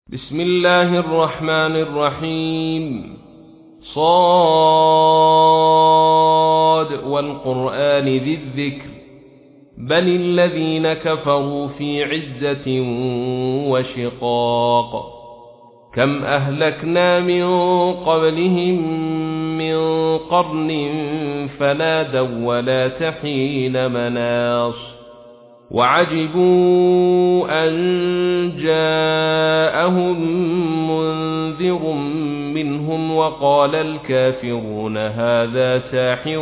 بسم الله الرحمن الرحيم. صاد والقرآن ذي الذكر بل الذين كفروا في عزة وشقاق. كم أهلكنا من قبلهم من قرن فنادوا ولا تحين مناص وعجبوا أن جاءهم منذر منهم وقال الكافرون هذا ساحر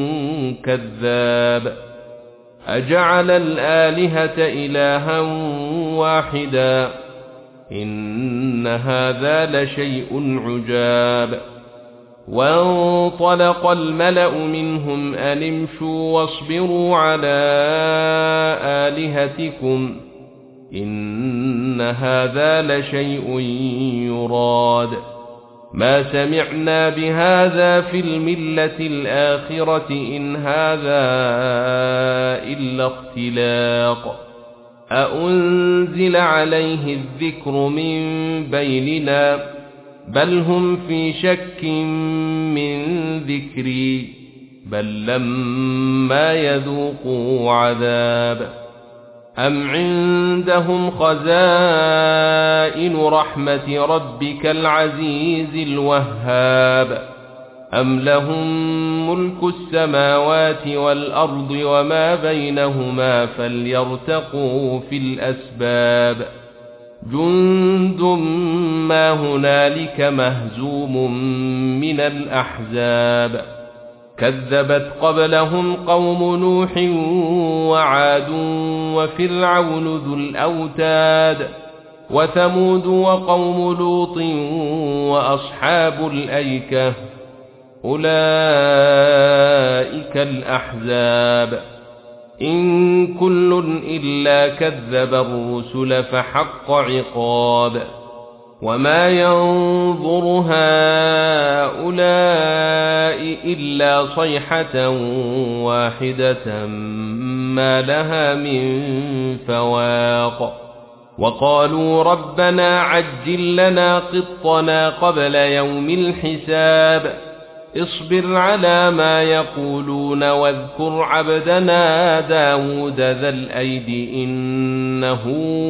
كذاب أجعل الآلهة إلها واحدا إن هذا لشيء عجاب. وانطلق الملأ منهم أن امشوا واصبروا على آلهتكم إن هذا لشيء يراد ما سمعنا بهذا في الملة الآخرة إن هذا إلا اختلاق أأنزل عليه الذكر من بيننا بل هم في شك من ذكري بل لما يذوقوا عذاب أم عندهم خزائن رحمة ربك العزيز الوهاب أم لهم ملك السماوات والأرض وما بينهما فليرتقوا في الأسباب جند ما هنالك مهزوم من الأحزاب كذبت قبلهم قوم نوح وعاد وفرعون ذو الأوتاد وثمود وقوم لوط وأصحاب الأيكة أولئك الأحزاب إن كل إلا كذب الرسل فحق عقاب وما ينظر هؤلاء إلا صيحة واحدة ما لها من فواق وقالوا ربنا عجل لنا قطنا قبل يوم الحساب اصبر على ما يقولون واذكر عبدنا داود ذا الأيد إنه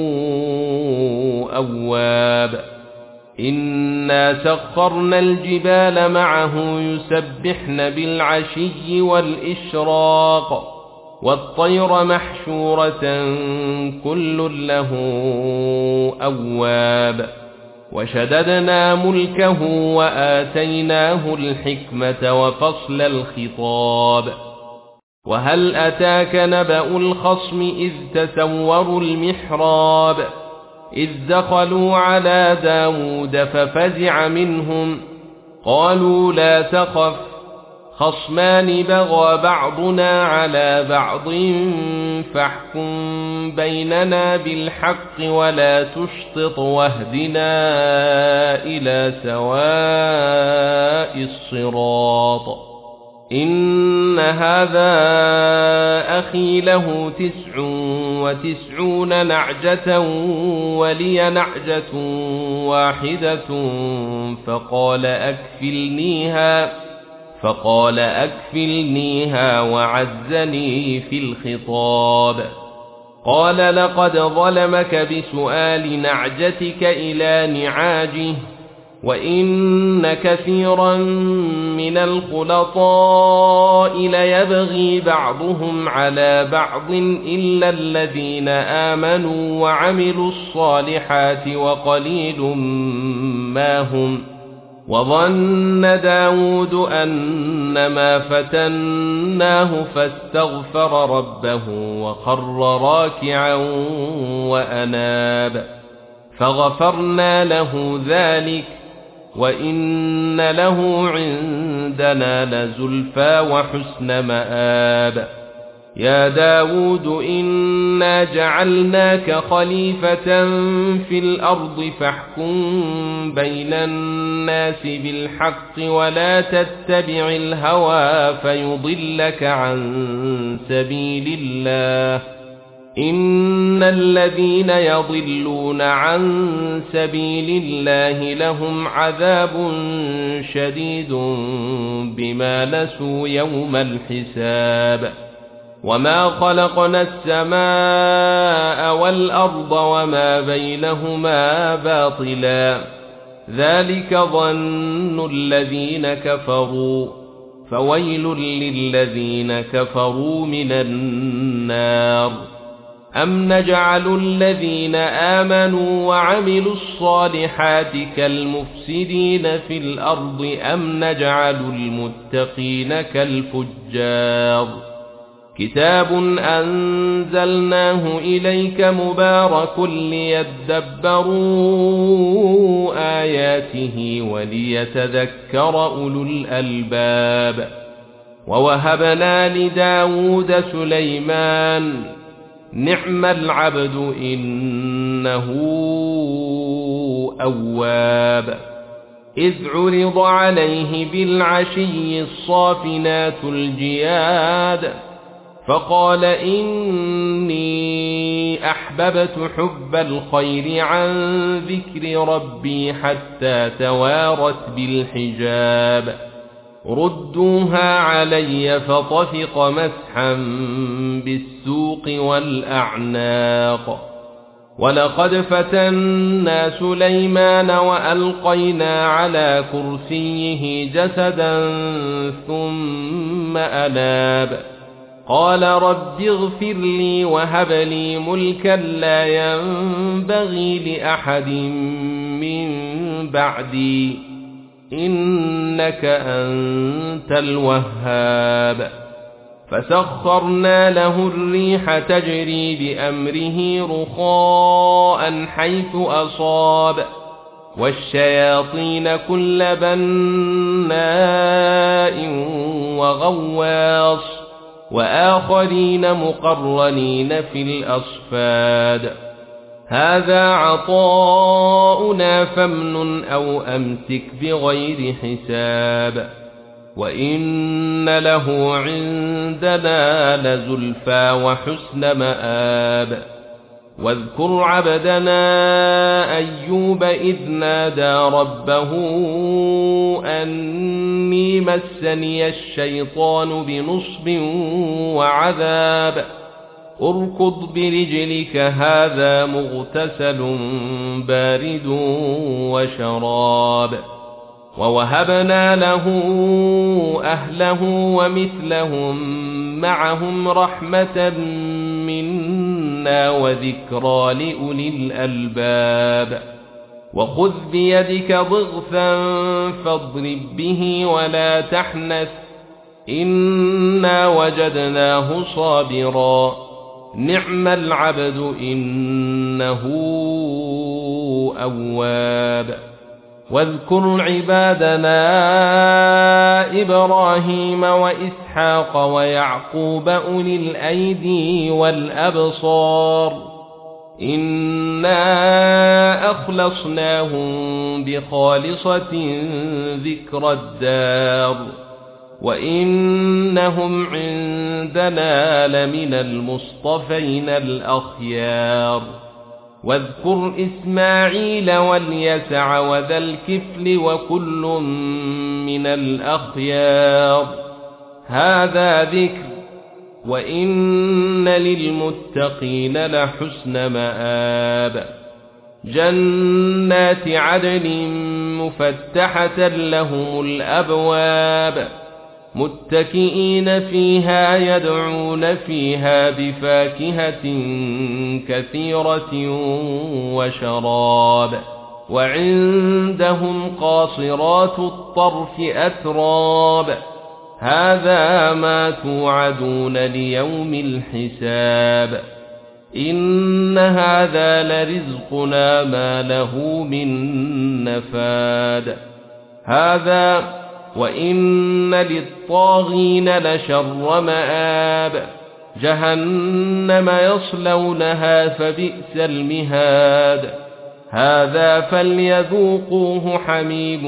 أواب إنا سخرنا الجبال معه يسبحن بالعشي والإشراق والطير محشورة كل له أواب وشددنا ملكه وآتيناه الحكمة وفصل الخطاب وهل أتاك نبأ الخصم إذ تسوروا المحراب إذ دخلوا على داود ففزع منهم قالوا لا تخف خصمان بغى بعضنا على بعض فاحكم بيننا بالحق ولا تشطط واهدنا إلى سواء الصراط إن هذا أخي له 99 نعجة ولي نعجة واحدة فقال أكفلنيها وعزني في الخطاب قال لقد ظلمك بسؤال نعجتك إلى نعاجه وإن كثيرا من الخلطاء ليبغي بعضهم على بعض إلا الذين آمنوا وعملوا الصالحات وقليل ما هم وظن داود أنما فتناه فاستغفر ربه وخر راكعا وأناب فغفرنا له ذلك وإن له عندنا لزلفى وحسن مآب يا داود إنا جعلناك خليفة في الأرض فاحكم بين الناس بالحق ولا تتبع الهوى فيضلك عن سبيل الله إن الذين يضلون عن سبيل الله لهم عذاب شديد بما نسوا يوم الحساب وما خلقنا السماء والأرض وما بينهما باطلا ذلك ظن الذين كفروا فويل للذين كفروا من النار أم نجعل الذين آمنوا وعملوا الصالحات كالمفسدين في الأرض أم نجعل المتقين كالفجار كتاب أنزلناه إليك مبارك ليدبروا آياته وليتذكر أولو الألباب ووهبنا لداود سليمان نعم العبد إنه أواب إذ عرض عليه بالعشي الصافنات الجياد فقال إني أحببت حب الخير عن ذكر ربي حتى توارت بالحجاب ردوها علي فطفق مسحا بالسوق والأعناق ولقد فتنا سليمان وألقينا على كرسيه جسدا ثم أناب قال رب اغفر لي وهب لي ملكا لا ينبغي لأحد من بعدي إنك أنت الوهاب فسخرنا له الريح تجري بأمره رخاء حيث أصاب والشياطين كل بناء وغواص وآخرين مقرنين في الأصفاد هذا عطاؤنا فامنن أو أمسك بغير حساب وإن له عندنا لزلفى وحسن مآب واذكر عبدنا أيوب إذ نادى ربه أني مسني الشيطان بنصب وعذاب اركض برجلك هذا مغتسل بارد وشراب ووهبنا له أهله ومثلهم معهم رحمة منا وذكرى لأولي الألباب وخذ بيدك ضغثا فاضرب به ولا تحنث إنا وجدناه صابرا نعم العبد إنه أواب واذكر عبادنا إبراهيم وإسحاق ويعقوب أولي الأيدي والأبصار إنا أخلصناهم بخالصة ذكر الدار وإنهم عندنا لمن المصطفين الأخيار واذكر إسماعيل واليسع وذا الكفل وكل من الأخيار هذا ذكر وإن للمتقين لحسن مآب جنات عدن مفتحة لهم الأبواب متكئين فيها يدعون فيها بفاكهة كثيرة وشراب وعندهم قاصرات الطرف أتراب هذا ما توعدون ليوم الحساب إن هذا لرزقنا ما له من نفاد هذا وإن للطاغين لشر مآب جهنم يصلونها فبئس المهاد هذا فليذوقوه حميم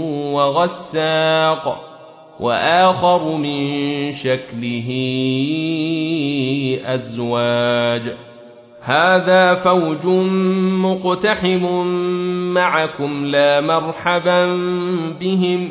وغساق وآخر من شكله أزواج هذا فوج مقتحم معكم لا مرحبا بهم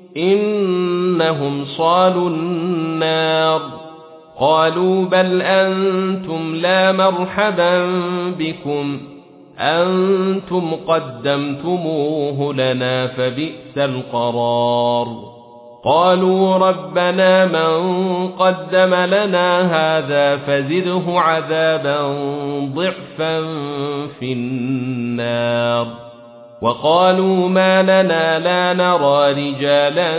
إنهم صالوا النار قالوا بل أنتم لا مرحبا بكم أنتم قدمتموه لنا فبئس القرار قالوا ربنا من قدم لنا هذا فزده عذابا ضعفا في النار وقالوا ما لنا لا نرى رجالا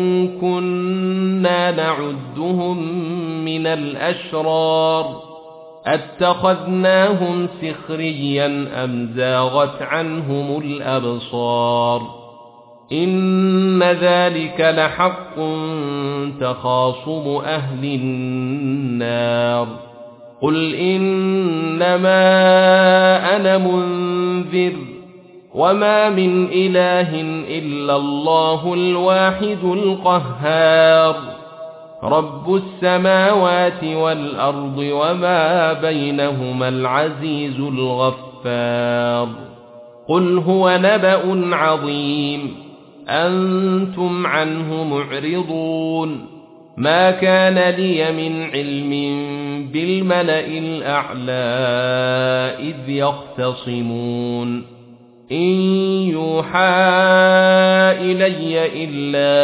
كنا نعدهم من الأشرار اتخذناهم سخريا أم زاغت عنهم الأبصار إن ذلك لحق تخاصم أهل النار قل إنما أنا منذر وما من إله إلا الله الواحد القهار رب السماوات والأرض وما بينهما العزيز الغفار قل هو نبأ عظيم أنتم عنه معرضون ما كان لي من علم بالملأ الأعلى إذ يختصمون إن يوحى إلي إلا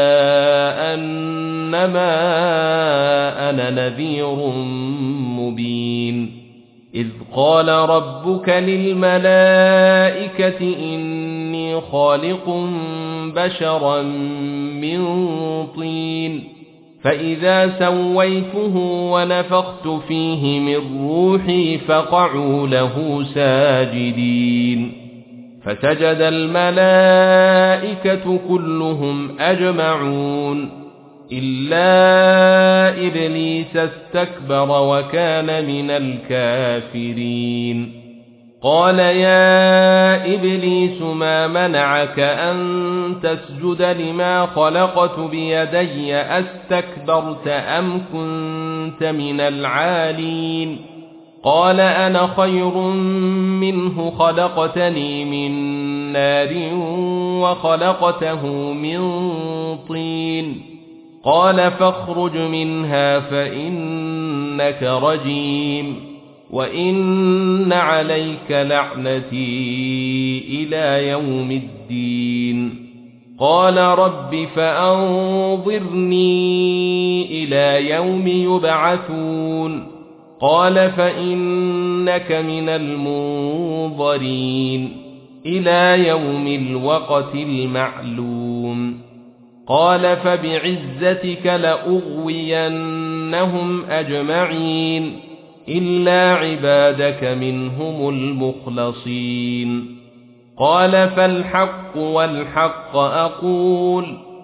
أنما أنا نذير مبين إذ قال ربك للملائكة إني خالق بشرا من طين فإذا سويته ونفخت فيه من روحي فقعوا له ساجدين فسجد الملائكة كلهم أجمعون إلا إبليس استكبر وكان من الكافرين قال يا إبليس ما منعك أن تسجد لما خلقت بيدي أستكبرت أم كنت من العالين قال أنا خير منه خلقتني من نار وخلقته من طين قال فاخرج منها فإنك رجيم وإن عليك لعنتي إلى يوم الدين قال رب فأنظرني إلى يوم يبعثون قال فإنك من المنظرين إلى يوم الوقت المعلوم قال فبعزتك لأغوينهم أجمعين إلا عبادك منهم المخلصين قال فالحق والحق أقول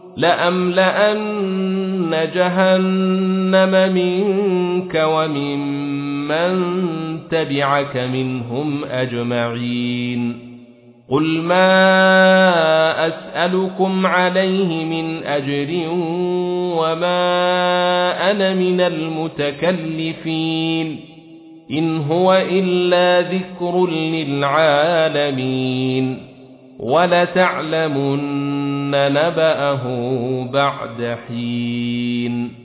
لأملأن جهنم منك وممن تبعك منهم أجمعين قل ما أسألكم عليه من أجر وما أنا من المتكلفين إن هو إلا ذكر للعالمين ولتعلمن نبأه بعد حين